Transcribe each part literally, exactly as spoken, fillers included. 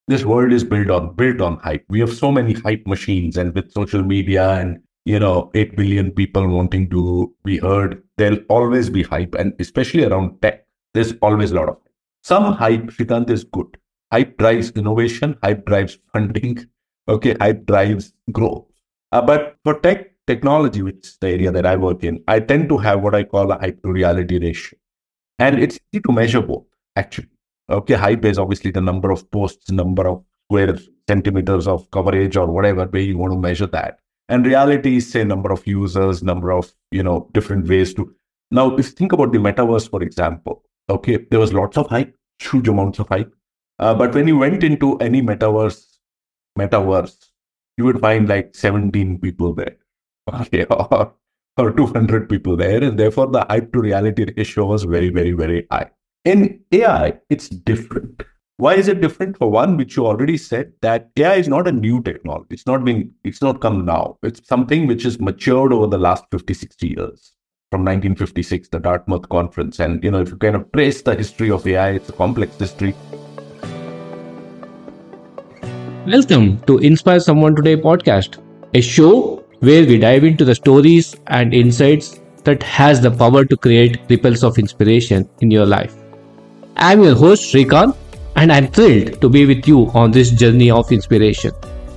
this world is built on built on hype. We have so many hype machines, and with social media and you know eight billion people wanting to be heard, there'll always be hype, and especially around tech, there's always a lot of hype. Some hype, Shrikant, is good. Hype drives innovation. Hype drives funding. Okay, hype drives growth. Uh, but for tech technology, which is the area that I work in, I tend to have what I call a hype to reality ratio. And it's easy to measure both, actually. Okay, hype is obviously the number of posts, number of square centimeters of coverage or whatever way you want to measure that. And reality is, say, number of users, number of, you know, different ways to. Now, if you think about the metaverse, for example, okay, there was lots of hype, huge amounts of hype. Uh, but when you went into any metaverse, metaverse, you would find like seventeen people there, okay, or, or two hundred people there. And therefore, the hype to reality ratio was very, very, very high. In A I, it's different. Why is it different? For one, which you already said, that A I is not a new technology. It's not been, it's not come now. It's something which has matured over the last fifty, sixty years. From nineteen fifty-six, the Dartmouth Conference. And, you know, if you kind of trace the history of A I, it's a complex history. Welcome to Inspire Someone Today podcast, a show where we dive into the stories and insights that has the power to create ripples of inspiration in your life. I'm your host Shrikant, and I'm thrilled to be with you on this journey of inspiration.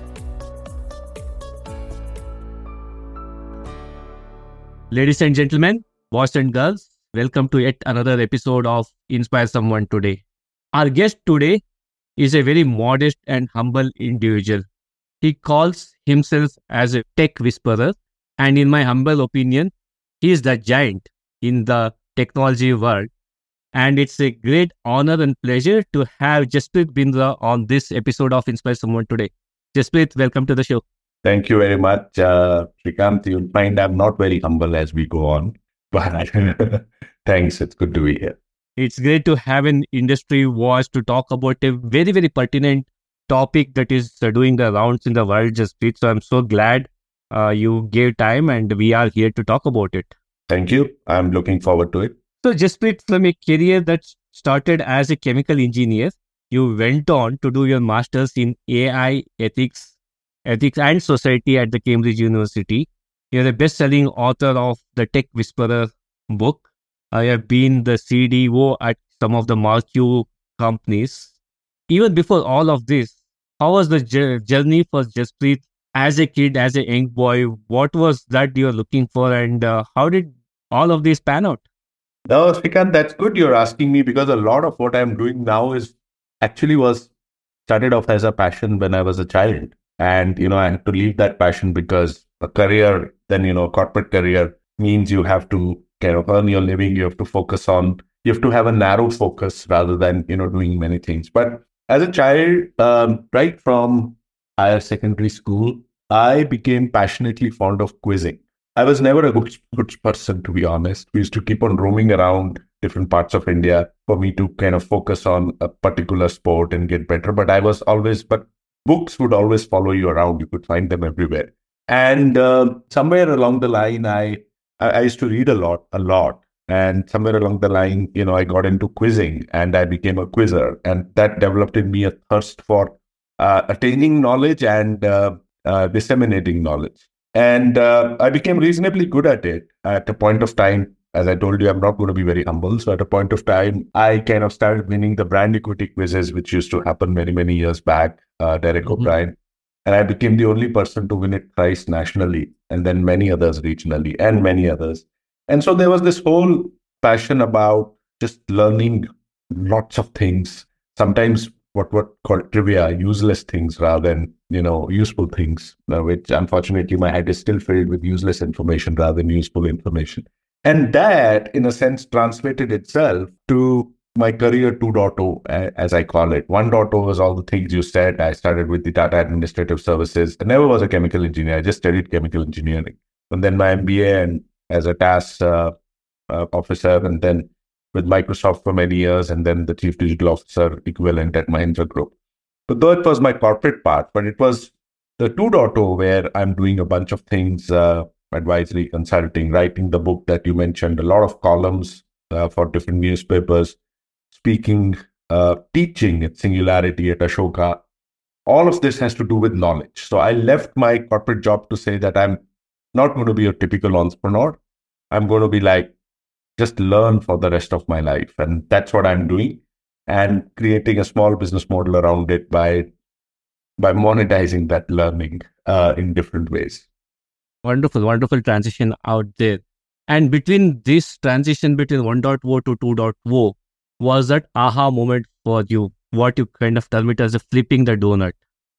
Ladies and gentlemen, boys and girls, welcome to yet another episode of Inspire Someone Today. Our guest today is a very modest and humble individual. He calls himself as a tech whisperer, and in my humble opinion, he is the giant in the technology world. And it's a great honor and pleasure to have Jasprit Bindra on this episode of Inspire Someone Today. Jasprit, welcome to the show. Thank you very much, uh, Shrikant. You'll find I'm not very humble as we go on, but thanks. It's good to be here. It's great to have an industry voice to talk about a very, very pertinent topic that is uh, doing the rounds in the world, Jasprit. So I'm so glad uh, you gave time and we are here to talk about it. Thank you. I'm looking forward to it. So Jasprit, from a career that started as a chemical engineer, you went on to do your master's in A I ethics Ethics and Society at the Cambridge University. You're a best-selling author of the Tech Whisperer book. I have been the C D O at some of the marquee companies. Even before all of this, how was the journey for Jasprit as a kid, as a young boy? What was that you're looking for, and uh, how did all of this pan out? No, Shrikant, that's good you're asking me, because a lot of what I'm doing now is actually was started off as a passion when I was a child. And, you know, I had to leave that passion because a career, then, you know, corporate career means you have to kind of earn your living. You have to focus on, you have to have a narrow focus rather than, you know, doing many things. But as a child, um, right from higher secondary school, I became passionately fond of quizzing. I was never a good sports person, to be honest. We used to keep on roaming around different parts of India for me to kind of focus on a particular sport and get better. But I was always, but books would always follow you around. You could find them everywhere. And uh, somewhere along the line, I, I used to read a lot, a lot. And somewhere along the line, you know, I got into quizzing and I became a quizzer. And that developed in me a thirst for uh, attaining knowledge and uh, uh, disseminating knowledge. And uh, I became reasonably good at it at a point of time. As I told you, I'm not going to be very humble. So at a point of time, I kind of started winning the brand equity quizzes, which used to happen many, many years back. Uh, Derek mm-hmm. O'Brien, and I became the only person to win it thrice nationally, and then many others regionally, and many others. And so there was this whole passion about just learning lots of things, sometimes what what called trivia, useless things rather than, you know, useful things, uh, which unfortunately my head is still filled with useless information rather than useful information. And that, in a sense, translated itself to my career two point oh, as I call it. one point oh was all the things you said. I started with the data administrative services. I never was a chemical engineer. I just studied chemical engineering. And then my M B A and as a task uh, uh, officer, and then with Microsoft for many years, and then the chief digital officer equivalent at Mahindra Group. So though it was my corporate part, but it was the two point oh where I'm doing a bunch of things, uh, advisory, consulting, writing the book that you mentioned, a lot of columns uh, for different newspapers, speaking, uh, teaching at Singularity at Ashoka, all of this has to do with knowledge. So I left my corporate job to say that I'm not going to be a typical entrepreneur. I'm going to be like, just learn for the rest of my life. And that's what I'm doing, and creating a small business model around it by by monetizing that learning uh, in different ways. Wonderful, wonderful transition out there. And between this transition between one point oh to two point oh, was that aha moment for you? What you kind of term it as a flipping the donut?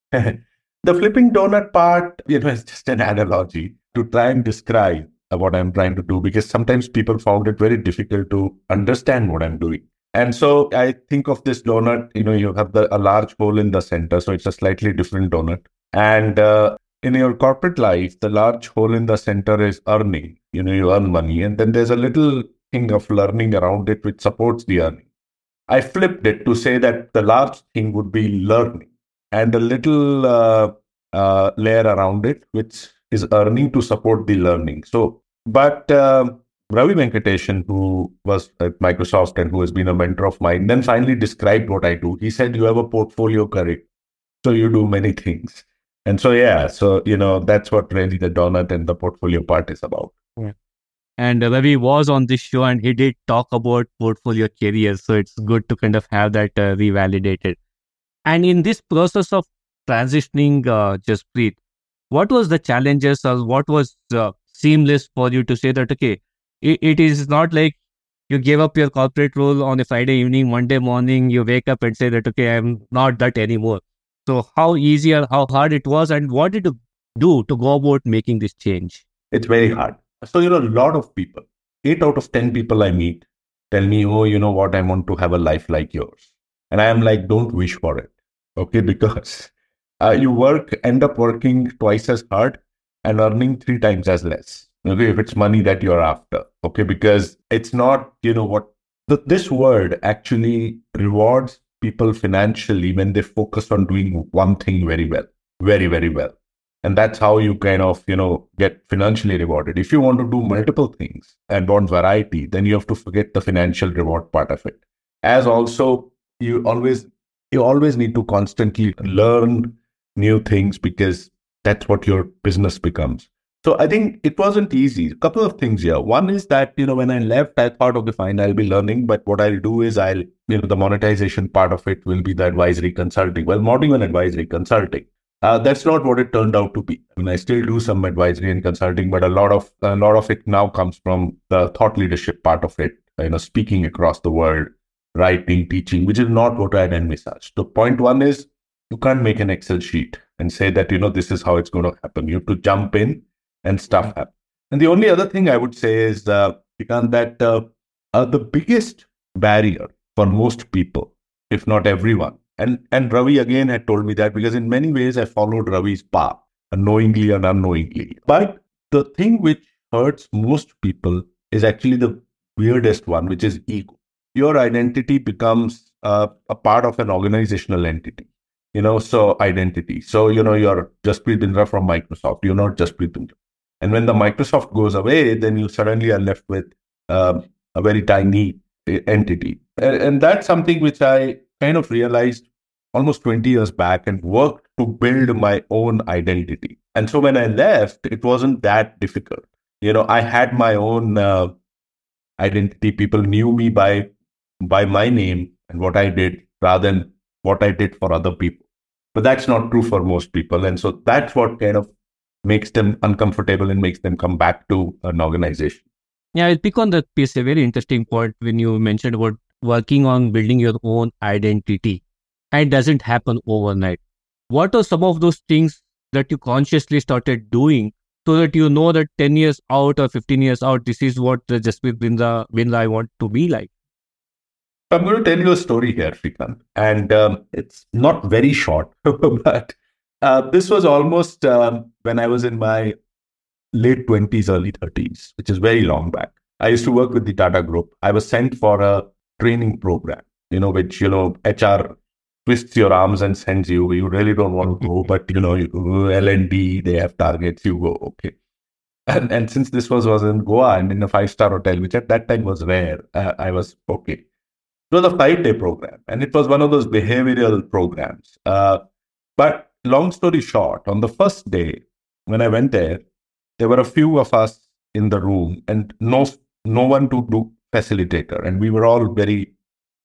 The flipping donut part, you know, is just an analogy to try and describe what I'm trying to do, because sometimes people found it very difficult to understand what I'm doing. And so I think of this donut, you know, you have the, a large hole in the center, so it's a slightly different donut. And uh, in your corporate life, the large hole in the center is earning, you know, you earn money. And then there's a little thing of learning around it which supports the earning. I flipped it to say that the large thing would be learning, and a little uh, uh, layer around it, which is earning to support the learning. So, but uh, Ravi Venkatesan, who was at Microsoft and who has been a mentor of mine, then finally described what I do. He said, you have a portfolio, correct? So you do many things. And so, yeah, so, you know, that's what really the donut and the portfolio part is about. Yeah. And Ravi was on this show and he did talk about portfolio careers. So it's good to kind of have that uh, revalidated. And in this process of transitioning, uh, Jaspreet, what was the challenges, or what was uh, seamless for you to say that, okay, it, it is not like you gave up your corporate role on a Friday evening, Monday morning, you wake up and say that, okay, I'm not that anymore. So how easy or how hard it was, and what did you do to go about making this change? It's very hard. So, you know, a lot of people, eight out of ten people I meet tell me, oh, you know what, I want to have a life like yours. And I am like, don't wish for it. Okay, because uh, you work, end up working twice as hard and earning three times as less. Okay, if it's money that you're after. Okay, because it's not, you know what, the, this word actually rewards people financially when they focus on doing one thing very well, very, very well. And that's how you kind of, you know, get financially rewarded. If you want to do multiple things and want variety, then you have to forget the financial reward part of it. As also, you always, you always need to constantly learn new things, because that's what your business becomes. So I think it wasn't easy. A couple of things here. One is that, you know, when I left, I thought, okay, fine, I'll be learning, but what I'll do is I'll, you know, the monetization part of it will be the advisory consulting. Well, not even advisory consulting. Uh, that's not what it turned out to be. I mean, I still do some advisory and consulting, but a lot of a lot of it now comes from the thought leadership part of it. You know, speaking across the world, writing, teaching, which is not what I had envisaged. So, point one is you can't make an Excel sheet and say that, you know, this is how it's going to happen. You have to jump in and stuff happen. And the only other thing I would say is uh, that uh, uh, the biggest barrier for most people, if not everyone. And and Ravi again had told me that, because in many ways I followed Ravi's path, knowingly and unknowingly. But the thing which hurts most people is actually the weirdest one, which is ego. Your identity becomes uh, a part of an organizational entity, you know, so identity. So, you know, you're Jaspreet Bindra from Microsoft. You're not Jaspreet Bindra. And when the Microsoft goes away, then you suddenly are left with uh, a very tiny entity. And, and that's something which I kind of realized almost twenty years back and worked to build my own identity. And so when I left, it wasn't that difficult. You know, I had my own uh, identity. People knew me by by my name and what I did rather than what I did for other people. But that's not true for most people. And so that's what kind of makes them uncomfortable and makes them come back to an organization. Yeah, I'll pick on that piece, a very interesting point when you mentioned about working on building your own identity. And it doesn't happen overnight. What are some of those things that you consciously started doing so that you know that ten years out or fifteen years out, this is what the Jaspreet Bindra, Bindra I want to be like? I'm going to tell you a story here, Srikanth. And um, it's not very short, but uh, this was almost um, when I was in my late twenties, early thirties, which is very long back. I used to work with the Tata Group. I was sent for a training program, you know, which, you know, H R twists your arms and sends you. You really don't want to go, but, you know, you, L and D, they have targets, you go, okay. And and since this was, was in Goa and in a five-star hotel, which at that time was rare, uh, I was okay. It was a five-day program, and it was one of those behavioral programs. Uh, But long story short, on the first day, when I went there, there were a few of us in the room and no, no one to do facilitator. And we were all very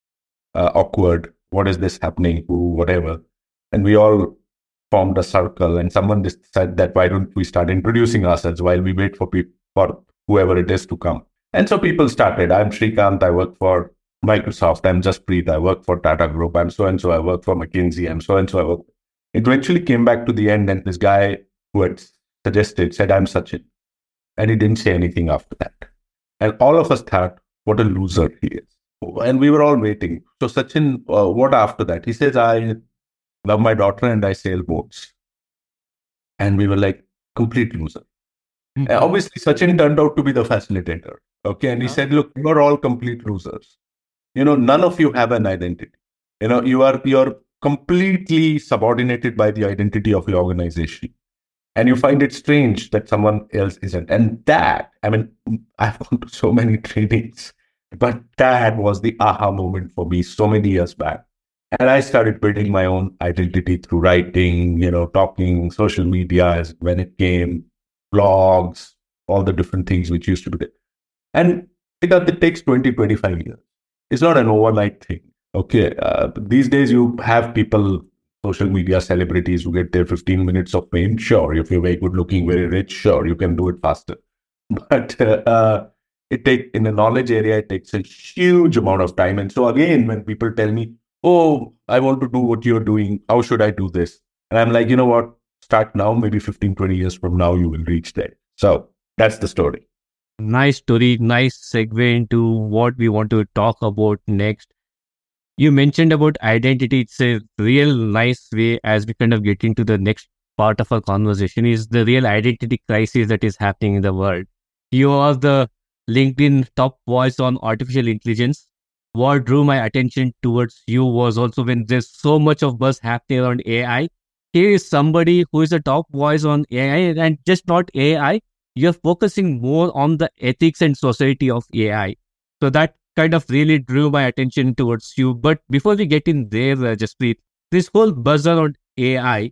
uh, awkward. What is this happening? Ooh, whatever. And we all formed a circle and someone just said that why don't we start introducing ourselves while we wait for people, for whoever it is to come. And so people started. I'm Shrikant. I work for Microsoft. I'm Jaspreet. I work for Tata Group. I'm so-and-so. I work for McKinsey. I'm so-and-so. I work. It eventually came back to the end and this guy who had suggested said, I'm Sachin. And he didn't say anything after that. And all of us thought, what a loser he is. And we were all waiting. So Sachin, uh, what after that? He says, I love my daughter and I sail boats. And we were like, complete loser. Mm-hmm. And obviously, Sachin turned out to be the facilitator. Okay. And he uh-huh. said, look, you're all complete losers. You know, none of you have an identity. You know, you are, you're completely subordinated by the identity of your organization. And you find it strange that someone else isn't. And that, I mean, I've gone to so many trainings, but that was the aha moment for me so many years back. And I started building my own identity through writing, you know, talking, social media as when it came, blogs, all the different things which used to be there. And because it takes twenty, twenty-five years. It's not an overnight thing. Okay. Uh, these days you have people, social media celebrities who get their fifteen minutes of fame. Sure. If you're very good looking, very rich, sure, you can do it faster. But uh, uh, it take in the knowledge area, it takes a huge amount of time. And so again, when people tell me, oh, I want to do what you're doing, how should I do this? And I'm like, you know what? Start now, maybe fifteen, twenty years from now, you will reach there. So that's the story. Nice story. Nice segue into what we want to talk about next. You mentioned about identity. It's a real nice way as we kind of get into the next part of our conversation is the real identity crisis that is happening in the world. You are the LinkedIn top voice on artificial intelligence. What drew my attention towards you was also when there's so much of buzz happening around A I. Here is somebody who is a top voice on A I and just not A I. You're focusing more on the ethics and society of A I. So that kind of really drew my attention towards you. But before we get in there, uh, Jaspreet, this whole buzz around A I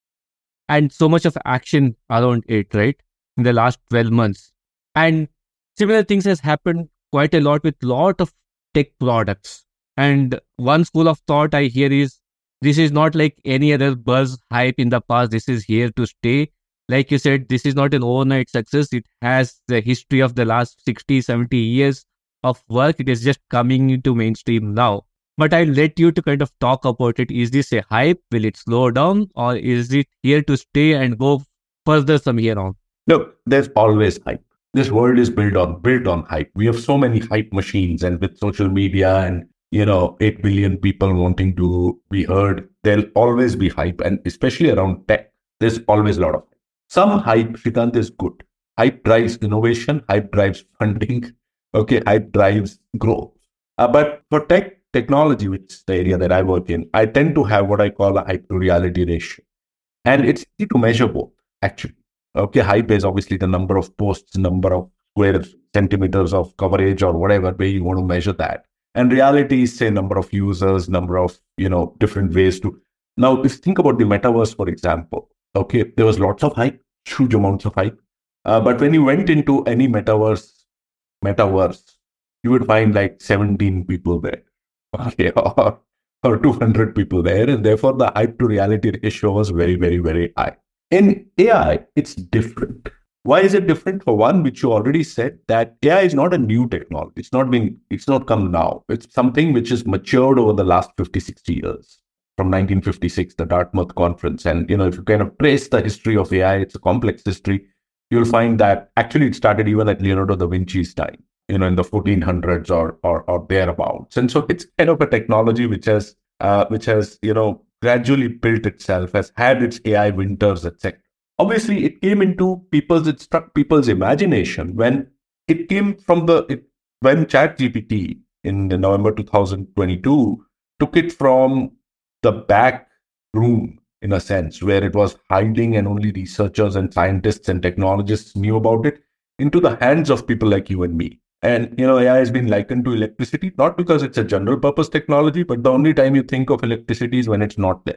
and so much of action around it, right, in the last twelve months. And similar things has happened quite a lot with a lot of tech products. And one school of thought I hear is, this is not like any other buzz hype in the past. This is here to stay. Like you said, this is not an overnight success. It has the history of the last sixty, seventy years of work. It is just coming into mainstream now. But I'll let you to kind of talk about it. Is this a hype? Will it slow down? Or is it here to stay and go further from here on? Look, there's always hype. This world is built on built on hype. We have so many hype machines, and with social media and, you know, eight billion people wanting to be heard, there'll always be hype. And especially around tech, there's always a lot of hype. Some hype, Shrikant, is good. Hype drives innovation. Hype drives funding. Okay, hype drives growth. Uh, but for tech, technology, which is the area that I work in, I tend to have what I call a hype to reality ratio. And it's easy to measure both, actually. Okay, hype is obviously the number of posts, number of square centimeters of coverage or whatever way you want to measure that. And reality is, say, number of users, number of, you know, different ways to. Now, if you think about the metaverse, for example, okay, there was lots of hype, huge amounts of hype. Uh, but when you went into any metaverse, metaverse, you would find like seventeen people there, okay, or, or two hundred people there. And therefore, the hype to reality ratio was very, very, very high. In A I, it's different. Why is it different? For one, which you already said, that A I is not a new technology. It's not been, it's not come now. It's something which has matured over the last fifty, sixty years. From nineteen fifty-six, the Dartmouth Conference. And, you know, if you kind of trace the history of A I, it's a complex history. You'll find that actually it started even at Leonardo da Vinci's time, you know, in the fourteen hundreds or or, or thereabouts. And so it's kind of a technology which has, uh, which has, you know, gradually built itself, has had its A I winters, et cetera. Obviously, it came into people's, it struck people's imagination when it came from the, it, when ChatGPT in November two thousand twenty-two took it from the back room, in a sense, where it was hiding and only researchers and scientists and technologists knew about it, into the hands of people like you and me. And, you know, A I has been likened to electricity, not because it's a general purpose technology, but the only time you think of electricity is when it's not there.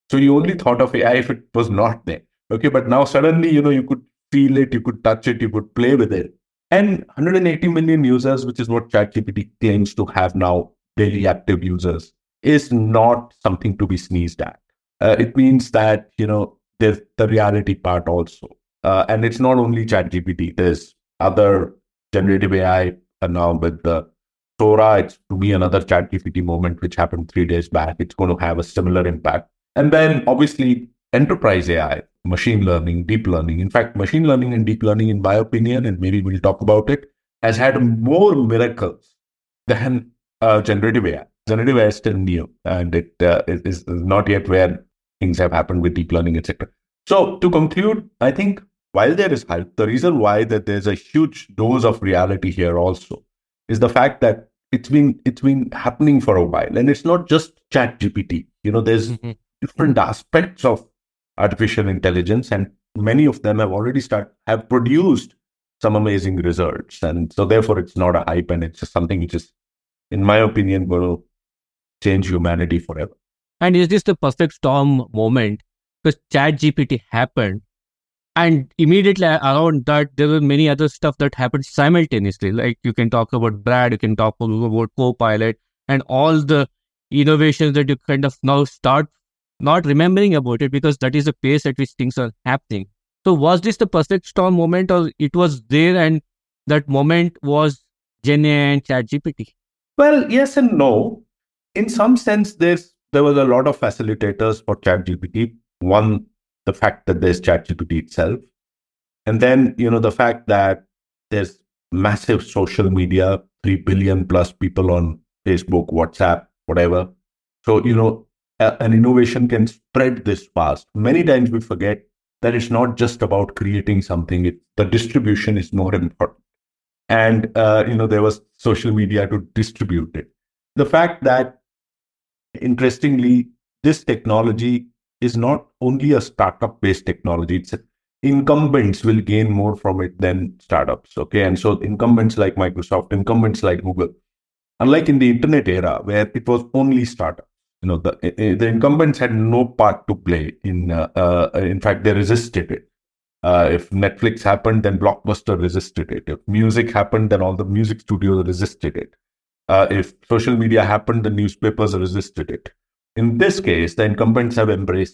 So you only thought of A I if it was not there. Okay, but now suddenly, you know, you could feel it, you could touch it, you could play with it. And one hundred eighty million users, which is what ChatGPT claims to have now, daily active users, is not something to be sneezed at. Uh, it means that, you know, there's the reality part also. Uh, and it's not only ChatGPT, there's other generative A I uh, now with the Sora. It's to be another ChatGPT moment, which happened three days back. It's going to have a similar impact. And then obviously enterprise A I, machine learning, deep learning. In fact, machine learning and deep learning, in my opinion, and maybe we'll talk about it, has had more miracles than uh, generative A I. Generative A I is still new, and it uh, is not yet where things have happened with deep learning, et cetera. So to conclude, I think while there is hype, the reason why that there's a huge dose of reality here also is the fact that it's been it's been happening for a while, and it's not just ChatGPT. You know, there's mm-hmm. different aspects of artificial intelligence, and many of them have already started have produced some amazing results, and so therefore it's not a hype, and it's just something which is, in my opinion, going to change humanity forever. And is this the perfect storm moment? Because ChatGPT happened, and immediately around that, there were many other stuff that happened simultaneously. Like you can talk about Brad, you can talk about Copilot, and all the innovations that you kind of now start not remembering about it, because that is the pace at which things are happening. So was this the perfect storm moment, or it was there and that moment was Gen A I and ChatGPT? Well, yes and no. In some sense, there's there was a lot of facilitators for ChatGPT. One, the fact that there's ChatGPT itself. And then, you know, the fact that there's massive social media, three billion plus people on Facebook, WhatsApp, whatever. So, you know, a, an innovation can spread this fast. Many times we forget that it's not just about creating something. It, the distribution is more important. And, uh, you know, there was social media to distribute it. The fact that, interestingly, this technology is not only a startup-based technology. It's a, incumbents will gain more from it than startups. Okay, and so incumbents like Microsoft, incumbents like Google, unlike in the internet era where it was only startups, you know, the the incumbents had no part to play in. Uh, uh, in fact, they resisted it. Uh, if Netflix happened, then Blockbuster resisted it. If music happened, then all the music studios resisted it. Uh, if social media happened, the newspapers resisted it. In this case, the incumbents have embraced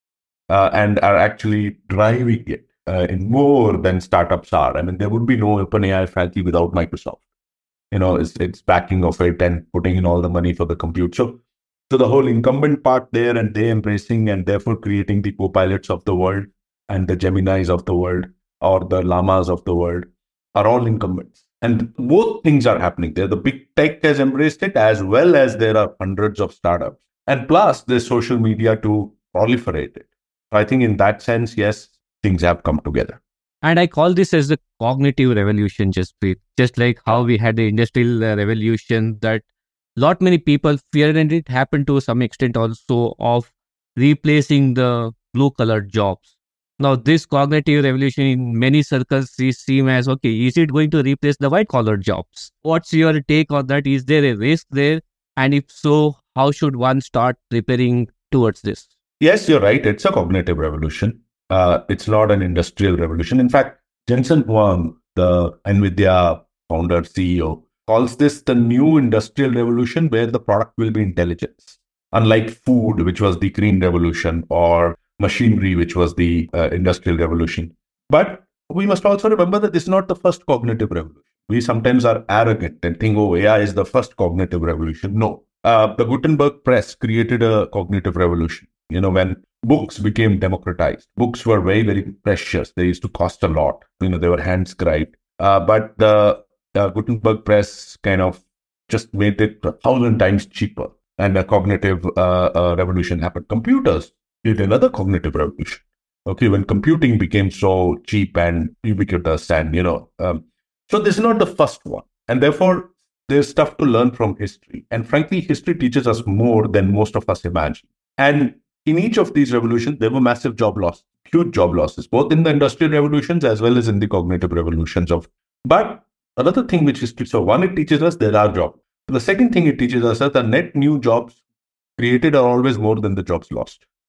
uh, and are actually driving it uh, in more than startups are. I mean, there would be no OpenAI, frankly, without Microsoft. You know, it's, it's backing of it and putting in all the money for the compute. So, so the whole incumbent part there, and they embracing and therefore creating the Copilots of the world and the Geminis of the world or the Llamas of the world are all incumbents. And both things are happening there. The big tech has embraced it, as well as there are hundreds of startups. And plus, there's social media to proliferate it. So I think in that sense, yes, things have come together. And I call this as the cognitive revolution, Jaspreet. Just like how we had the industrial revolution that lot many people feared, and it happened to some extent also, of replacing the blue-collar jobs. Now, this cognitive revolution in many circles is seen as, okay, is it going to replace the white-collar jobs? What's your take on that? Is there a risk there? And if so, how should one start preparing towards this? Yes, you're right. It's a cognitive revolution. Uh, it's not an industrial revolution. In fact, Jensen Huang, the NVIDIA founder, C E O, calls this the new industrial revolution where the product will be intelligence. Unlike food, which was the green revolution, or machinery, which was the uh, industrial revolution. But we must also remember that this is not the first cognitive revolution. We sometimes are arrogant and think, oh, A I is the first cognitive revolution. No. Uh, the Gutenberg press created a cognitive revolution. You know, when books became democratized, books were very, very precious. They used to cost a lot. You know, they were hand scribed. Uh, but the uh, Gutenberg press kind of just made it a thousand times cheaper. And a cognitive uh, uh, revolution happened. Computers did another cognitive revolution. Okay, when computing became so cheap and ubiquitous, and you know, um, so this is not the first one, and therefore there's stuff to learn from history. And frankly, history teaches us more than most of us imagine. And in each of these revolutions, there were massive job losses, huge job losses, both in the industrial revolutions as well as in the cognitive revolutions. Of, but another thing which history, so one, it teaches us there are jobs. The second thing it teaches us is that the net new jobs created are always more than the jobs lost.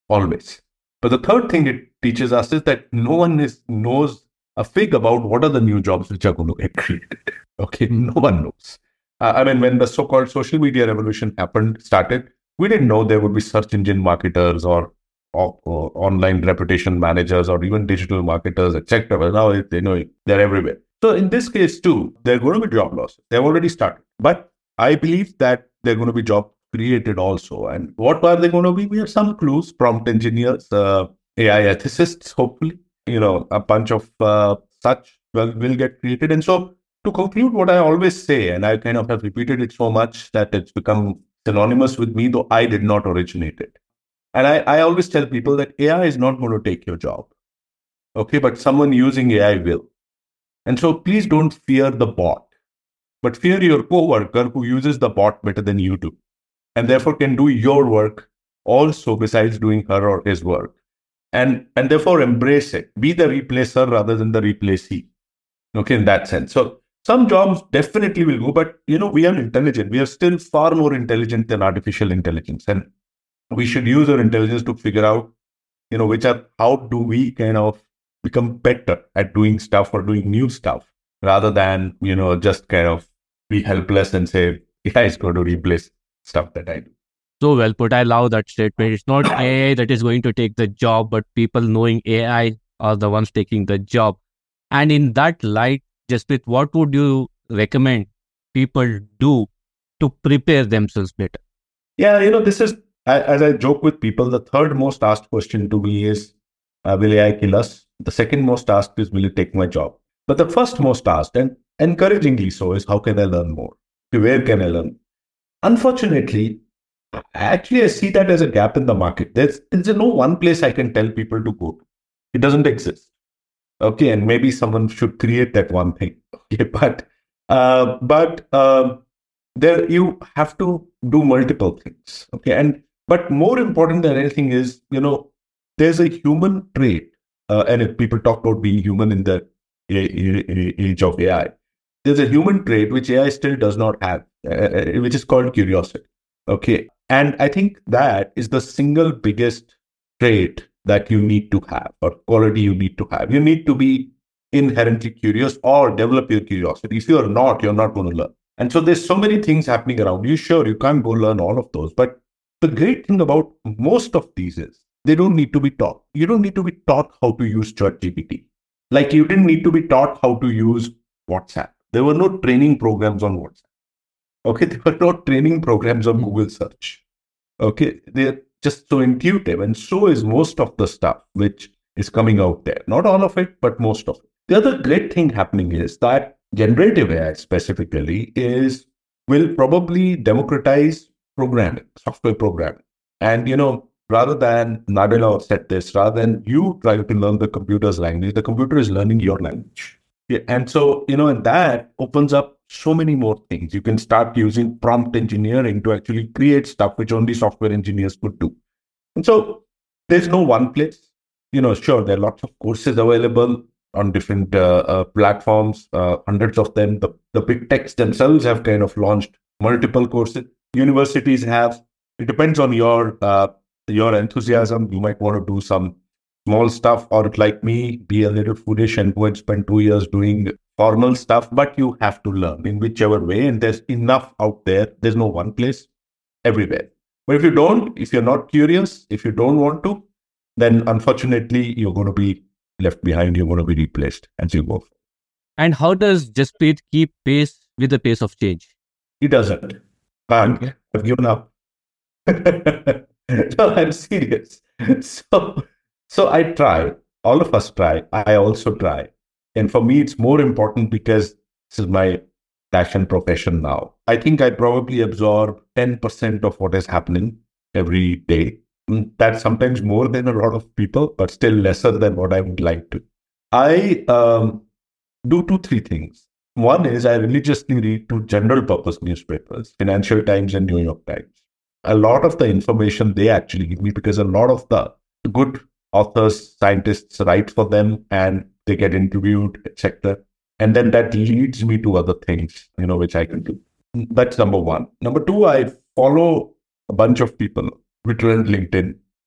always. But the third thing it teaches us is that no one is knows a fig about what are the new jobs which are going to get created. Okay, no one knows. Uh, I mean, when the so-called social media revolution happened, started, we didn't know there would be search engine marketers or, or, or online reputation managers or even digital marketers, et cetera. But now they know they're everywhere. So in this case too, there are going to be job losses. They've already started. But I believe that there are going to be jobs created also. And what are they going to be? We have some clues: prompt engineers, uh, A I ethicists, hopefully. You know, a bunch of uh, such will, will get created. And so to conclude, what I always say, and I kind of have repeated it so much that it's become synonymous with me, though I did not originate it. And I, I always tell people that A I is not going to take your job. Okay, but someone using A I will. And so please don't fear the bot, but fear your coworker who uses the bot better than you do, and therefore can do your work also besides doing her or his work. And, and therefore embrace it. Be the replacer rather than the replacee. Okay, in that sense. So some jobs definitely will go, but you know, we are intelligent. We are still far more intelligent than artificial intelligence. And we should use our intelligence to figure out, you know, which are, how do we kind of become better at doing stuff or doing new stuff rather than, you know, just kind of be helpless and say, A I is going to replace stuff that I do. So well put. I love that statement. It's not A I that is going to take the job, but people knowing A I are the ones taking the job. And in that light, Jasprit, what would you recommend people do to prepare themselves better? Yeah, you know, this is, as I joke with people, the third most asked question to me is, uh, will A I kill us? The second most asked is, will it take my job? But the first most asked, and encouragingly so, is, how can I learn more? Where can I learn? Unfortunately, actually, I see that as a gap in the market. There's, there's no one place I can tell people to go to. It doesn't exist. Okay, and maybe someone should create that one thing. Okay, but uh, but uh, there you have to do multiple things. Okay, and but more important than anything is, you know, there's a human trait, uh, and if people talk about being human in the age of A I, there's a human trait which A I still does not have, uh, which is called curiosity. Okay. And I think that is the single biggest trait that you need to have, or quality you need to have. You need to be inherently curious or develop your curiosity. If you're not, you're not going to learn. And so there's so many things happening around you. Sure, you can't go learn all of those. But the great thing about most of these is they don't need to be taught. You don't need to be taught how to use ChatGPT. Like you didn't need to be taught how to use WhatsApp. There were no training programs on WhatsApp. Okay, there were no training programs on Google search. Okay, they're just so intuitive, and so is most of the stuff which is coming out there. Not all of it, but most of it. The other great thing happening is that generative A I specifically is will probably democratize programming, software programming. And, you know, rather than Nadella said this, rather than you try to learn the computer's language, the computer is learning your language. Yeah, and so, you know, and that opens up so many more things. You can start using prompt engineering to actually create stuff which only software engineers could do. And so there's no one place. You know, sure, there are lots of courses available on different uh, uh, platforms, uh, hundreds of them. The, the big techs themselves have kind of launched multiple courses. Universities have. It depends on your uh, your enthusiasm. You might want to do some small stuff, or like me, be a little foolish and go and spend two years doing formal stuff, but you have to learn in whichever way. And there's enough out there. There's no one place, everywhere. But if you don't, if you're not curious, if you don't want to, then unfortunately, you're going to be left behind. You're going to be replaced as you go. And how does Jasprit keep pace with the pace of change? He doesn't. And I've given up. No, I'm serious. So, so I try. All of us try. I also try. And for me, it's more important because this is my passion profession now. I think I probably absorb ten percent of what is happening every day. That's sometimes more than a lot of people, but still lesser than what I would like to. I um, do two, three things. One is I religiously read two general purpose newspapers, Financial Times and New York Times. A lot of the information they actually give me, because a lot of the good authors, scientists write for them and they get interviewed, et cetera. And then that leads me to other things, you know, which I can do. That's number one. Number two, I follow a bunch of people, Twitter and LinkedIn,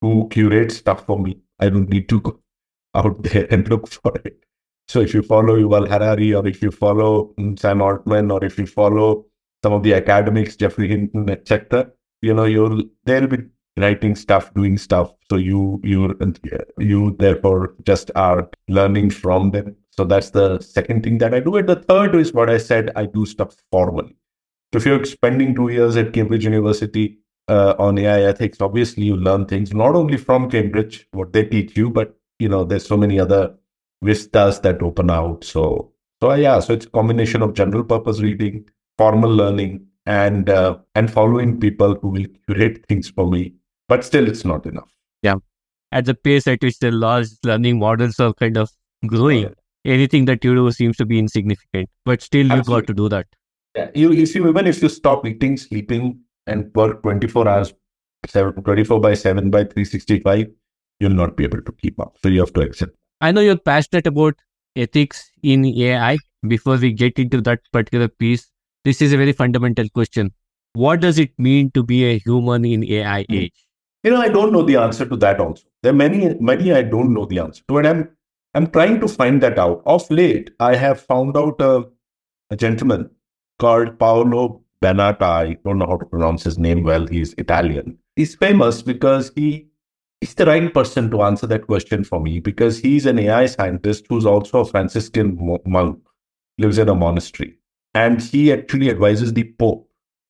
who curates stuff for me. I don't need to go out there and look for it. So if you follow Yuval Harari, or if you follow Sam Altman, or if you follow some of the academics, Jeffrey Hinton, et cetera, you know, you'll they'll be writing stuff, doing stuff. So you you you therefore just are learning from them. So that's the second thing that I do. And the third is what I said, I do stuff formally. So if you're spending two years at Cambridge University uh, on A I ethics, obviously you learn things not only from Cambridge, what they teach you, but you know, there's so many other vistas that open out. So, so yeah, so it's a combination of general purpose reading, formal learning, and uh, and following people who will curate things for me. But still, it's not enough. Yeah, at the pace at which the large learning models are kind of growing, oh, yeah. anything that you do seems to be insignificant. But still, you got to do that. Yeah, you if you even if you stop eating, sleeping, and work twenty-four hours, twenty-four by seven by three sixty-five, you'll not be able to keep up. So you have to accept. I know you're passionate about ethics in A I. Before we get into that particular piece, this is a very fundamental question. What does it mean to be a human in A I age? You know, I don't know the answer to that also. There are many, many I don't know the answer to. And I'm, I'm trying to find that out. Of late, I have found out a, a gentleman called Paolo Benata. I don't know how to pronounce his name well. He's Italian. He's famous because he He's the right person to answer that question for me, because he's an A I scientist who's also a Franciscan monk, lives in a monastery. And he actually advises the Pope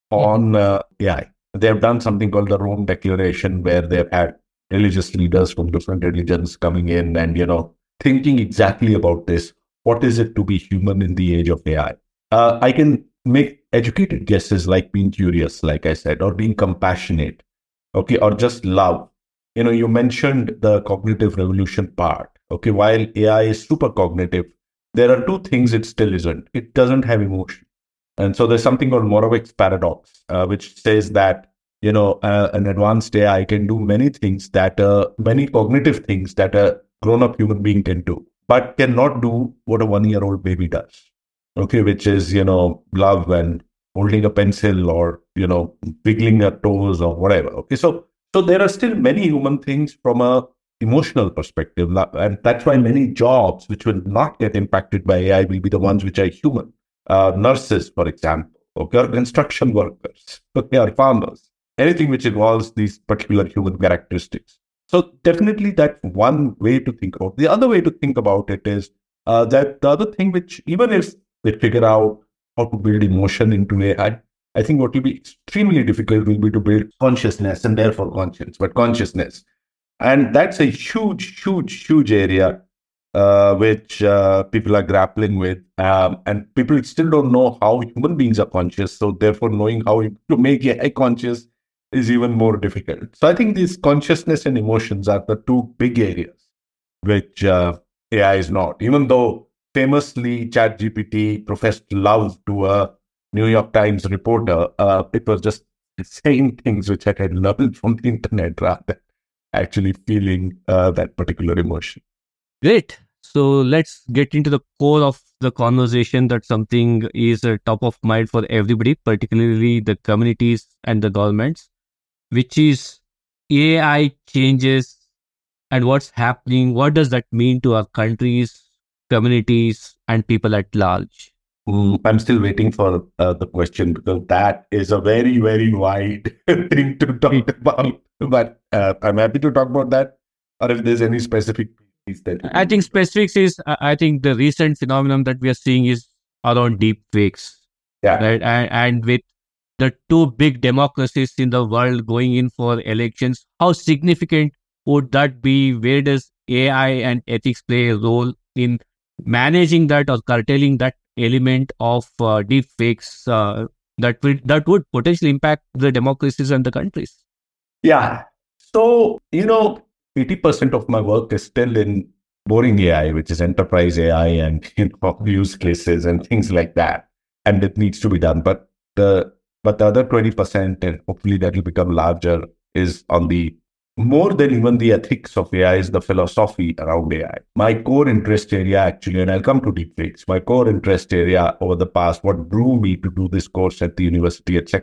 on uh, A I. They have done something called the Rome Declaration, where they've had religious leaders from different religions coming in and, you know, thinking exactly about this. What is it to be human in the age of A I? Uh, I can make educated guesses like being curious, like I said, or being compassionate, okay, or just love. You know, you mentioned the cognitive revolution part. Okay, while A I is super cognitive, there are two things it still isn't. It doesn't have emotion. And so there's something called Moravec's paradox, uh, which says that, you know, uh, an advanced A I can do many things that, uh, many cognitive things that a grown-up human being can do, but cannot do what a one-year-old baby does. Okay, which is, you know, love and holding a pencil, or, you know, wiggling your toes or whatever. Okay, so So there are still many human things from a emotional perspective. And that's why many jobs which will not get impacted by A I will be the ones which are human. Uh, nurses, for example, okay, or construction workers, okay, or farmers, anything which involves these particular human characteristics. So definitely that's one way to think about it. The other way to think about it is uh, that the other thing which, even if they figure out how to build emotion into A I, I think what will be extremely difficult will be to build consciousness, and therefore conscience, but consciousness. And that's a huge, huge, huge area uh, which uh, people are grappling with. Um, and people still don't know how human beings are conscious. So therefore, knowing how to make A I conscious is even more difficult. So I think these consciousness and emotions are the two big areas which uh, A I is not. Even though famously ChatGPT professed love to a New York Times reporter, uh, it was just saying things which I had learned from the internet rather than actually feeling uh, that particular emotion. Great. So let's get into the core of the conversation, that something is uh, top of mind for everybody, particularly the communities and the governments, which is A I changes and what's happening. What does that mean to our countries, communities, and people at large? Mm, I'm still waiting for uh, the question, because that is a very, very wide thing to talk about. But uh, I'm happy to talk about that. Or if there's any specific piece that I think specifics is, uh, I think the recent phenomenon that we are seeing is around deep fakes. Yeah. Right. And, and with the two big democracies in the world going in for elections, how significant would that be? Where does A I and ethics play a role in managing that or curtailing that element of uh, deep fakes uh, that would that would potentially impact the democracies and the countries? Yeah. So, you know, eighty percent of my work is still in boring A I, which is enterprise A I and, you know, use cases and things like that. And it needs to be done. But the but the other twenty percent, and hopefully that will become larger, is on the more than even the ethics of A I, is the philosophy around A I. My core interest area, actually, and I'll come to deepfakes, my core interest area over the past, what drew me to do this course at the university, et cetera,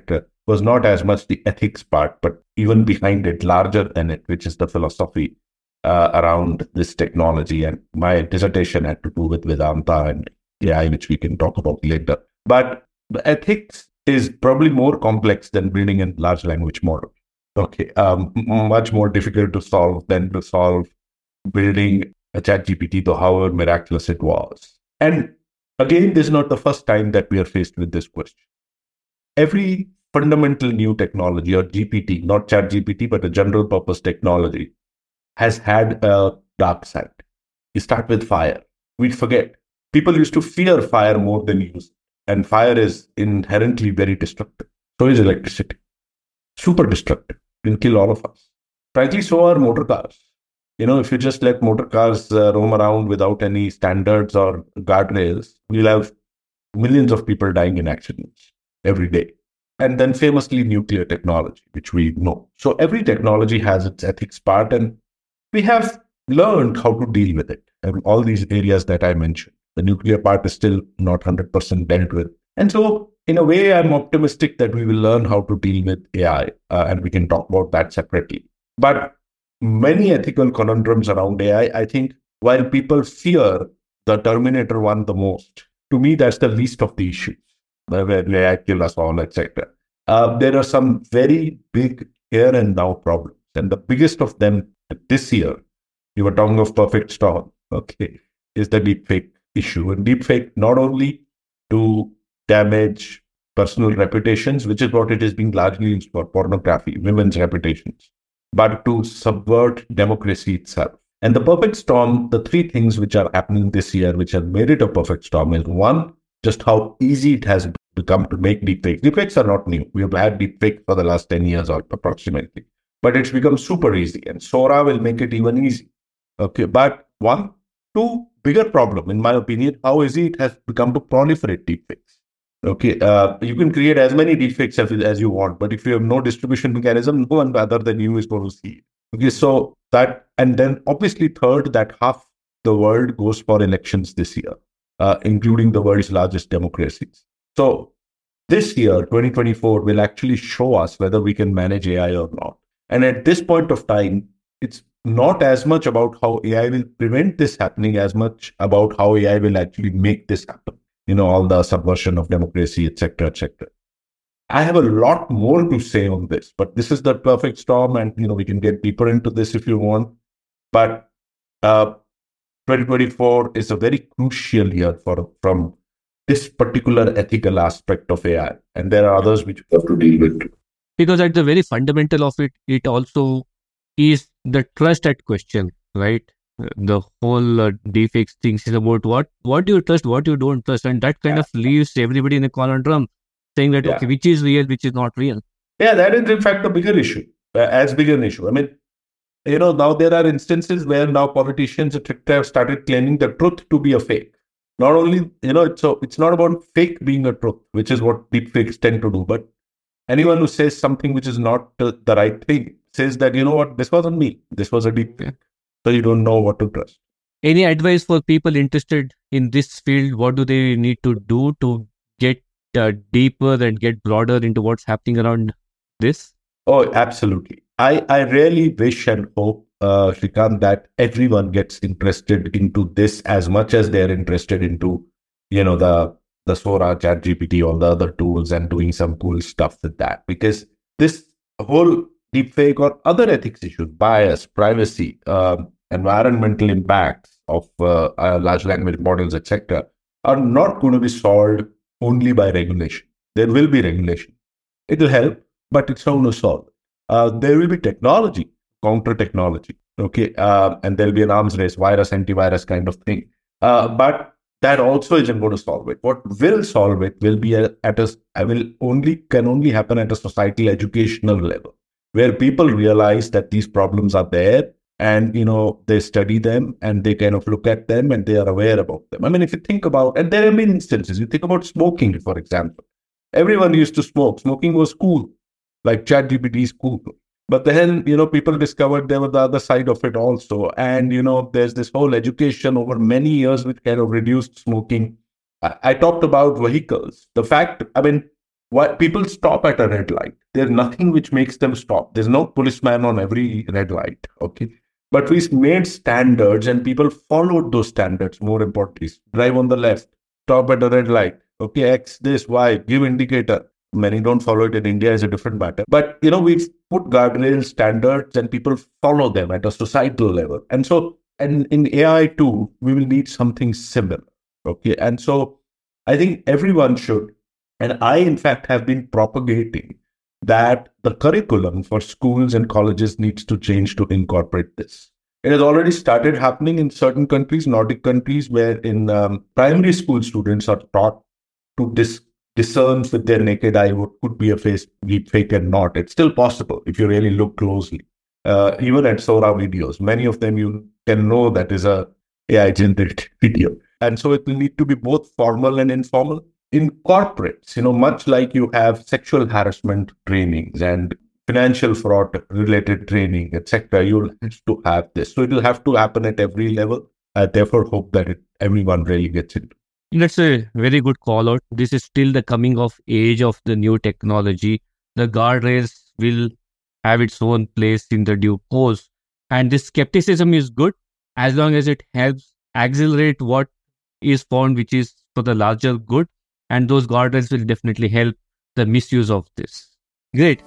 was not as much the ethics part, but even behind it, larger than it, which is the philosophy uh, around this technology. And my dissertation had to do with Vedanta and A I, which we can talk about later. But the ethics is probably more complex than building a large language model. Okay, um, much more difficult to solve than to solve building a ChatGPT, though however miraculous it was. And again, this is not the first time that we are faced with this question. Every fundamental new technology, or G P T, not ChatGPT, but a general purpose technology, has had a dark side. You start with fire. We forget. People used to fear fire more than use it. And fire is inherently very destructive. So is electricity. Super destructive. It will kill all of us. Frankly, so are motor cars. You know, if you just let motor cars uh, roam around without any standards or guardrails, we'll have millions of people dying in accidents every day. And then famously nuclear technology, which we know. So every technology has its ethics part, and we have learned how to deal with it. And all these areas that I mentioned. The nuclear part is still not one hundred percent dealt with. And so, in a way, I'm optimistic that we will learn how to deal with A I, uh, and we can talk about that separately. But many ethical conundrums around A I, I think, while people fear the Terminator one the most, to me, that's the least of the issues, where A I kill us all, et cetera. Uh, there are some very big here and now problems. And the biggest of them this year, you were talking of perfect storm, okay, is the deepfake issue. And deepfake not only to damage personal reputations, which is what it is being largely used for, pornography, women's reputations, but to subvert democracy itself. And the perfect storm, the three things which are happening this year, which have made it a perfect storm, is one, just how easy it has become to make deepfakes. Deepfakes are not new. We have had deepfakes for the last ten years or approximately, but it's become super easy. And Sora will make it even easy. Okay, but one, two, bigger problem, in my opinion, how easy it has become to proliferate deepfakes. Okay, uh, you can create as many deepfakes as, as you want, but if you have no distribution mechanism, no one other than you is going to see it. Okay, so that, and then obviously third, that half the world goes for elections this year, uh, including the world's largest democracies. So this year, twenty twenty-four, will actually show us whether we can manage A I or not. And at this point of time, it's not as much about how A I will prevent this happening as much about how A I will actually make this happen. You know, all the subversion of democracy, et cetera, et cetera. I have a lot more to say on this, but this is the perfect storm, and you know we can get deeper into this if you want. But uh, twenty twenty-four is a very crucial year for from this particular ethical aspect of A I, and there are others which we have to deal with. Because at the very fundamental of it, it also is the trust at question, right? The whole uh, deepfakes things is about what what do you trust, what you don't trust, and that kind yeah. of leaves everybody in a conundrum, saying that, yeah. okay, which is real, which is not real. Yeah, that is in fact a bigger issue, uh, as big an issue. I mean, you know, now there are instances where now politicians have started claiming the truth to be a fake. Not only, you know, so it's not about fake being a truth, which is what deepfakes tend to do, but anyone who says something which is not uh, the right thing says that, you know what, this wasn't me, this was a deepfake. So you don't know what to trust. Any advice for people interested in this field? What do they need to do to get uh, deeper and get broader into what's happening around this? Oh, absolutely. I, I really wish and hope, uh, Shrikant, that everyone gets interested into this as much as they're interested into, you know, the, the Sora, ChatGPT, all the other tools, and doing some cool stuff with that. Because this whole deepfake or other ethics issues, bias, privacy, uh, environmental impacts of uh, uh, large language models, et cetera, are not going to be solved only by regulation. There will be regulation. It will help, but it's not going to solve it. Uh, there will be technology, counter technology, okay, uh, and there'll be an arms race, virus, antivirus kind of thing. Uh, but that also isn't going to solve it. What will solve it will be a, at a, I will only can only happen at a societal educational level, where people realize that these problems are there, and you know they study them and they kind of look at them and they are aware about them. I mean, if you think about, and there have been instances, you think about smoking, for example. Everyone used to smoke. Smoking was cool, like ChatGPT is cool. But then, you know, people discovered there was the other side of it also. And, you know, there's this whole education over many years which kind of reduced smoking. I, I talked about vehicles. The fact, I mean, why people stop at a red light. There's nothing which makes them stop. There's no policeman on every red light. Okay. But we made standards and people followed those standards. More importantly, drive on the left, stop at a red light. Okay, X this, Y, give indicator. Many don't follow it in India is a different matter. But, you know, we've put guardrail standards and people follow them at a societal level. And so, and in A I too, we will need something similar. Okay. And so I think everyone should, and I, in fact, have been propagating that the curriculum for schools and colleges needs to change to incorporate this. It has already started happening in certain countries, Nordic countries, where in um, primary school students are taught to dis- discern with their naked eye what could be a face deep fake and not. It's still possible if you really look closely. Uh, even at Sora videos, many of them you can know that is a A I generated video. And so it will need to be both formal and informal. In corporates, you know, much like you have sexual harassment trainings and financial fraud related training, et cetera, you'll have to have this. So it will have to happen at every level. I therefore hope that it, everyone really gets it. That's a very good call out. This is still the coming of age of the new technology. The guardrails will have its own place in the due course. And this skepticism is good as long as it helps accelerate what is found, which is for the larger good. And those guardrails will definitely help the misuse of this. Great.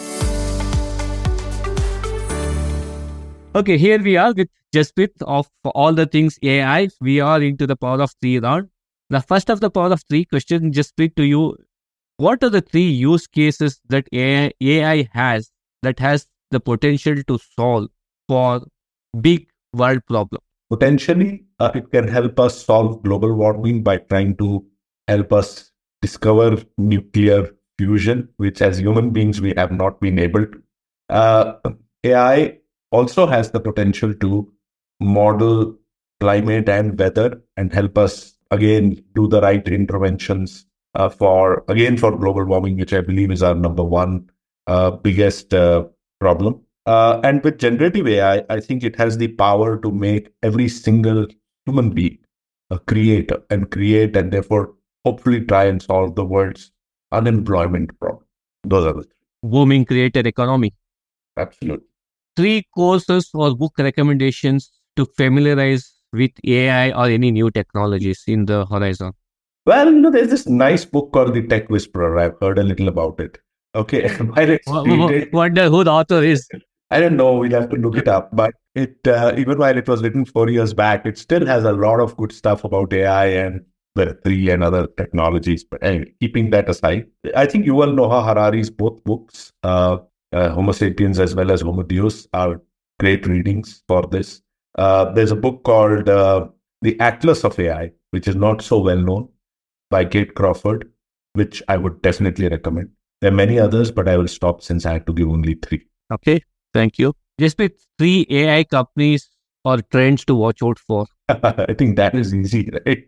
Okay, here we are with Jasprit of all the things A I. We are into the power of three round. The first of the power of three question, Jasprit, to you. What are the three use cases that A I, A I has that has the potential to solve for big world problem? Potentially, uh, it can help us solve global warming by trying to help us discover nuclear fusion, which as human beings we have not been able to. Uh, A I also has the potential to model climate and weather and help us, again, do the right interventions uh, for, again, for global warming, which I believe is our number one uh, biggest uh, problem. Uh, and with generative A I, I think it has the power to make every single human being a creator and create and therefore hopefully try and solve the world's unemployment problem. Those are the three. Booming creator economy. Absolutely. Three courses or book recommendations to familiarize with A I or any new technologies in the horizon. Well, you know, there's this nice book called The Tech Whisperer. I've heard a little about it. Okay. what, what the, who the author is? I don't know. We'll have to look it up. But it, uh, even while it was written four years back, it still has a lot of good stuff about A I and the three and other technologies. But anyway, keeping that aside, I think Yuval Noah Harari's both books, uh, uh, Homo Sapiens as well as Homo Deus, are great readings for this. Uh, there's a book called uh, The Atlas of A I, which is not so well known, by Kate Crawford, which I would definitely recommend. There are many others, but I will stop since I had to give only three. Okay, thank you. Just with three A I companies or trends to watch out for. I think that is easy, right?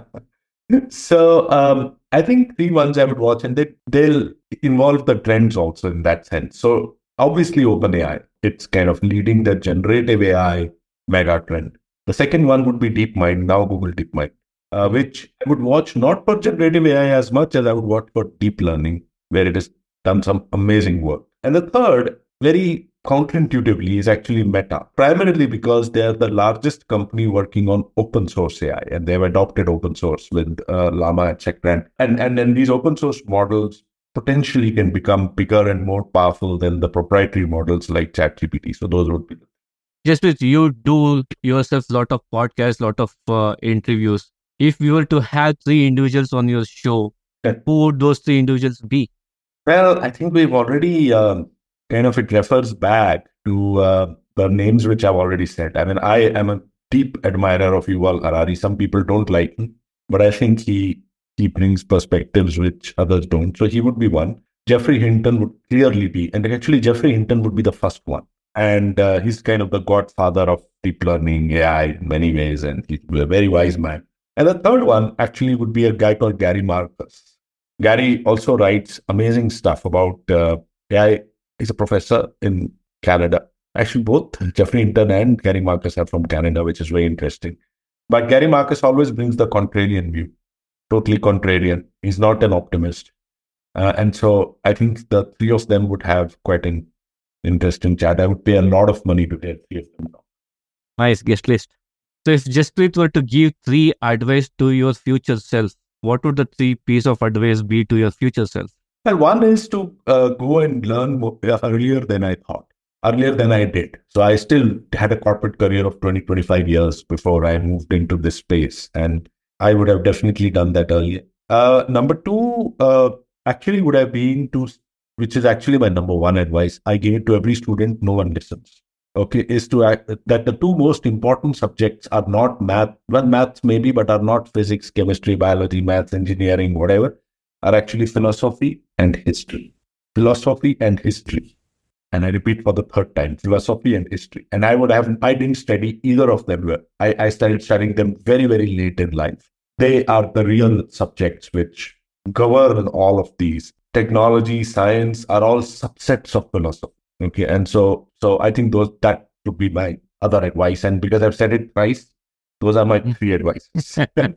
So um, I think three ones I would watch, and they, they'll involve the trends also in that sense. So obviously OpenAI, it's kind of leading the generative A I mega trend. The second one would be DeepMind, now Google DeepMind, uh, which I would watch not for generative A I as much as I would watch for deep learning, where it has done some amazing work. And the third, very counterintuitively, is actually Meta, primarily because they are the largest company working on open source A I, and they've adopted open source with uh, Llama, et cetera. And, and, and these open source models potentially can become bigger and more powerful than the proprietary models like ChatGPT. So those would be the Just with you do yourself a lot of podcasts, lot of uh, interviews. If you were to have three individuals on your show, okay. Who would those three individuals be? Well, I think we've already um, kind of, it refers back to uh, the names which I've already said. I mean, I am a deep admirer of Yuval Harari. Some people don't like him, but I think he he brings perspectives which others don't. So he would be one. Geoffrey Hinton would clearly be, and actually Geoffrey Hinton would be the first one. And uh, he's kind of the godfather of deep learning A I in many ways, and he's a very wise man. And the third one actually would be a guy called Gary Marcus. Gary also writes amazing stuff about uh, A I. He's a professor in Canada. Actually, both Geoffrey Hinton and Gary Marcus are from Canada, which is very interesting. But Gary Marcus always brings the contrarian view, totally contrarian. He's not an optimist. Uh, and so I think the three of them would have quite an interesting chat. I would pay a lot of money to hear three of them talk. Nice guest list. So if Jasprit were to give three advice to your future self, what would the three piece of advice be to your future self? Well, one is to uh, go and learn more, uh, earlier than I thought, earlier than I did. So I still had a corporate career of twenty, twenty-five years before I moved into this space. And I would have definitely done that earlier. Uh, number two, uh, actually would have been to, which is actually my number one advice I gave to every student, no one listens. Okay, is to act that the two most important subjects are not math, well, maths maybe, but are not physics, chemistry, biology, maths, engineering, whatever, are actually philosophy and history. Philosophy and history. And I repeat for the third time, philosophy and history. And I would have, I didn't study either of them well. I, I started studying them very, very late in life. They are the real subjects which govern all of these. Technology, science are all subsets of philosophy. Okay. And so, so I think those, that would be my other advice. And because I've said it twice, those are my three advices.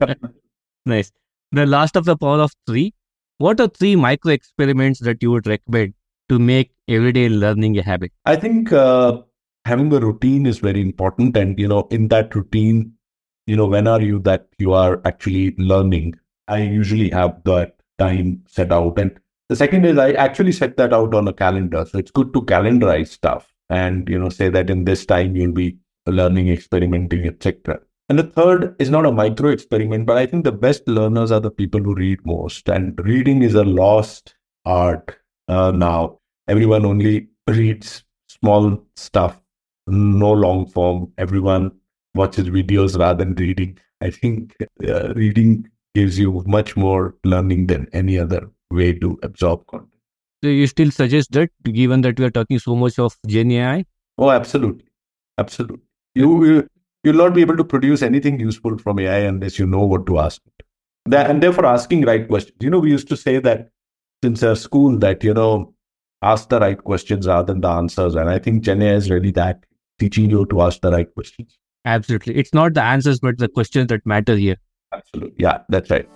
Nice. The last of the power of three. What are three micro experiments that you would recommend to make everyday learning a habit? I think uh, having a routine is very important. And, you know, in that routine, you know, when are you that you are actually learning? I usually have that time set out. And the second is I actually set that out on a calendar. So it's good to calendarize stuff and, you know, say that in this time you'll be learning, experimenting, et cetera. And the third is not a micro experiment, but I think the best learners are the people who read most. And reading is a lost art uh, now. Everyone only reads small stuff, no long form. Everyone watches videos rather than reading. I think uh, reading gives you much more learning than any other way to absorb content. So you still suggest that, given that we are talking so much of Gen A I? Oh, absolutely. Absolutely. You, you, you'll not be able to produce anything useful from A I unless you know what to ask it. That, and therefore asking right questions. You know, we used to say that since our school that, you know, ask the right questions rather than the answers. And I think Gen A I is really that, teaching you to ask the right questions. Absolutely. It's not the answers, but the questions that matter here. Absolutely. Yeah, that's right.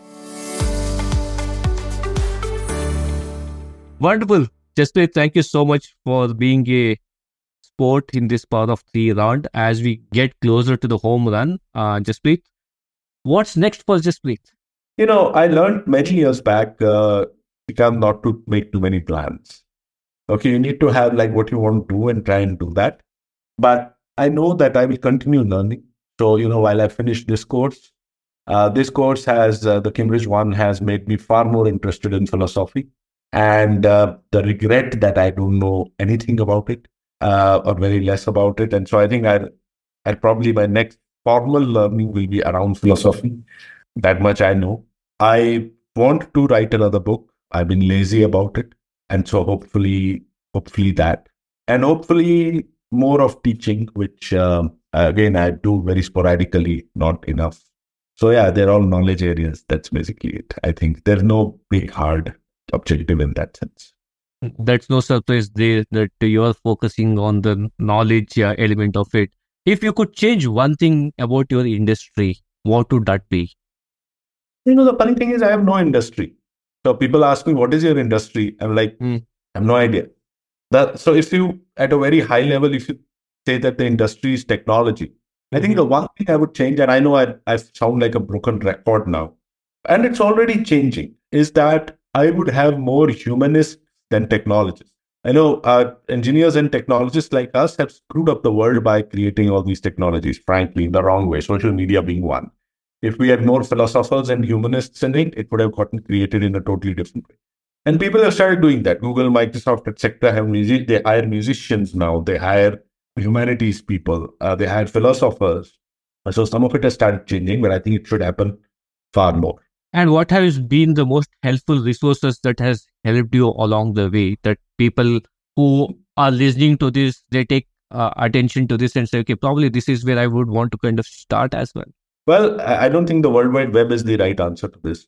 Wonderful. Jasprit, thank you so much for being a sport in this part of three round. As we get closer to the home run, uh, Jasprit, what's next for Jasprit? You know, I learned many years back, uh, become not to make too many plans. Okay, you need to have like what you want to do and try and do that. But I know that I will continue learning. So, you know, while I finish this course, uh, this course has, uh, the Cambridge one has made me far more interested in philosophy. And uh, the regret that I don't know anything about it uh, or very less about it. And so I think I, I probably my next formal learning will be around philosophy. That much I know. I want to write another book. I've been lazy about it. And so hopefully, hopefully that. And hopefully more of teaching, which um, again, I do very sporadically, not enough. So yeah, they're all knowledge areas. That's basically it. I think there's no big, hard objective in that sense. That's no surprise there that you are focusing on the knowledge uh, element of it. If you could change one thing about your industry, what would that be? You know, the funny thing is I have no industry. So people ask me, what is your industry? I'm like, Hmm. I have no idea. That, so if you, at a very high level, if you say that the industry is technology, I think the one thing I would change, and I know I, I sound like a broken record now, and it's already changing, is that I would have more humanists than technologists. I know uh, engineers and technologists like us have screwed up the world by creating all these technologies, frankly, in the wrong way, social media being one. If we had more philosophers and humanists in it, it would have gotten created in a totally different way. And people have started doing that. Google, Microsoft, et cetera have music. They hire musicians now. They hire humanities people. Uh, they hire philosophers. So some of it has started changing, but I think it should happen far more. And what has been the most helpful resources that has helped you along the way, that people who are listening to this, they take uh, attention to this and say, okay, probably this is where I would want to kind of start as well? Well, I don't think the World Wide Web is the right answer to this.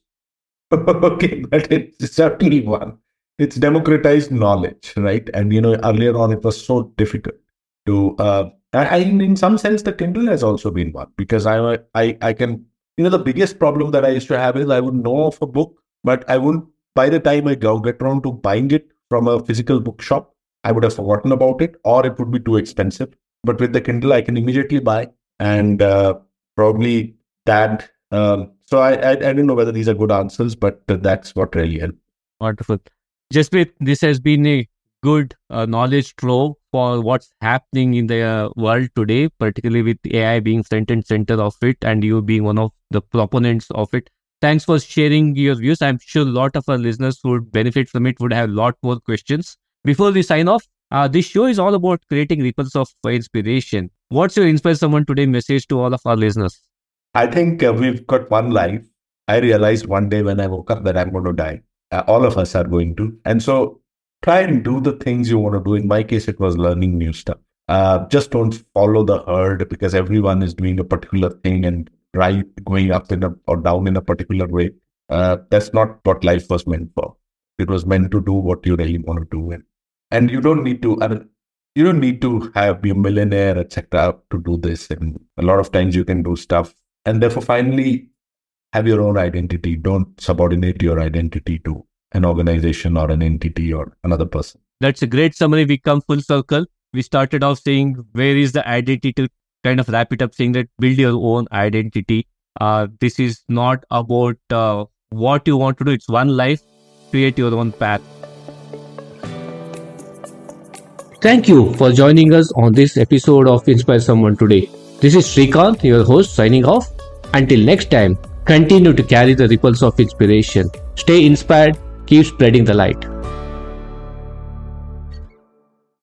Okay, but it's certainly one. It's democratized knowledge, right? And, you know, earlier on, it was so difficult to, uh, I, in some sense, the Kindle has also been one, because I, I, I can, you know, the biggest problem that I used to have is I would know of a book, but I wouldn't by the time I go get around to buying it from a physical bookshop, I would have forgotten about it, or it would be too expensive. But with the Kindle, I can immediately buy, and uh, probably that. Um, so I, I I don't know whether these are good answers, but that's what really helped. Wonderful. Jaspreet, this has been a good uh, knowledge trove for what's happening in the uh, world today, particularly with A I being front and center of it, and you being one of the proponents of it. Thanks for sharing your views. I'm sure a lot of our listeners who would benefit from it would have a lot more questions. Before we sign off, uh, this show is all about creating ripples of inspiration. What's your Inspire Someone Today message to all of our listeners? I think uh, we've got one life. I realized one day when I woke up that I'm going to die. Uh, all of us are going to. And so try and do the things you want to do. In my case, it was learning new stuff. Uh, just don't follow the herd because everyone is doing a particular thing and right going up in a, or down in a particular way. Uh, that's not what life was meant for. It was meant to do what you really want to do. And, and you don't need to, I mean, you don't need to have be a millionaire, et cetera, to do this. And a lot of times you can do stuff. And therefore, finally, have your own identity. Don't subordinate your identity to an organization or an entity or another person. That's a great summary. We come full circle. We started off saying, where is the identity, to kind of wrap it up saying that build your own identity. Uh, this is not about uh, what you want to do. It's one life. Create your own path. Thank you for joining us on this episode of Inspire Someone Today. This is Srikanth, your host, signing off. Until next time, continue to carry the ripples of inspiration. Stay inspired, keep spreading the light.